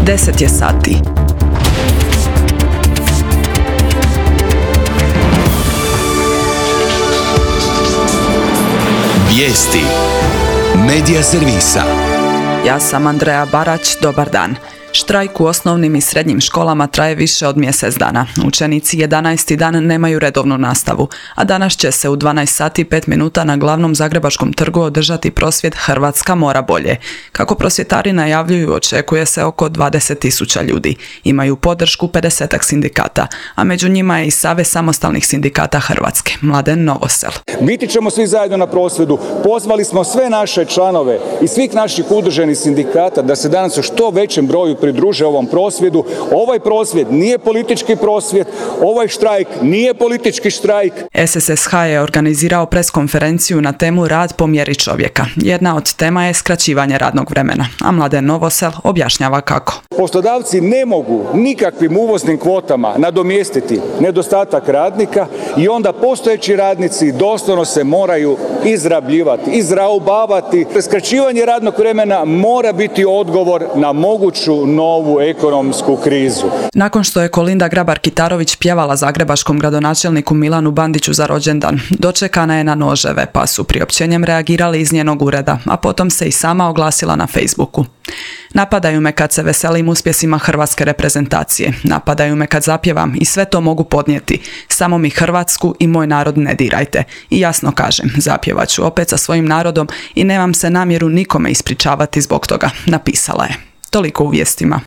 10 je sati. Vijesti Medija servisa. Ja sam Andreja Barać, dobar dan. Štrajk u osnovnim i srednjim školama traje više od mjesec dana. Učenici 11. dan nemaju redovnu nastavu, a danas će se u 12 sati i 5 minuta na glavnom zagrebačkom trgu održati prosvjed Hrvatska mora bolje. Kako prosvjetari najavljuju, očekuje se oko 20.000 ljudi. Imaju podršku 50 sindikata, a među njima je i Savez samostalnih sindikata Hrvatske, Mladen Novosel. Biti ćemo svi zajedno na prosvjedu. Pozvali smo sve naše članove i svih naših udruženih sindikata da se danas u što većem broju pridruže ovom prosvjedu. Ovaj prosvjed nije politički prosvjed, ovaj štrajk nije politički štrajk. SSSH je organizirao preskonferenciju na temu rad po mjeri čovjeka. Jedna od tema je skraćivanje radnog vremena, a Mladen Novosel objašnjava kako. Poslodavci ne mogu nikakvim uvoznim kvotama nadomjestiti nedostatak radnika i onda postojeći radnici doslovno se moraju izrabljivati, izraubavati. Skraćivanje radnog vremena mora biti odgovor na moguću novu ekonomsku krizu. Nakon što je Kolinda Grabar-Kitarović pjevala zagrebačkom gradonačelniku Milanu Bandiću za rođendan, dočekana je na noževe, pa su priopćenjem reagirali iz njenog ureda, a potom se i sama oglasila na Facebooku. Napadaju me kad se veselim uspjesima hrvatske reprezentacije, napadaju me kad zapjevam i sve to mogu podnijeti, samo mi Hrvatsku i moj narod ne dirajte. I jasno kažem, zapjevat ću opet sa svojim narodom i nemam se namjeru nikome ispričavati zbog toga, napisala je. Toliko u vijestima.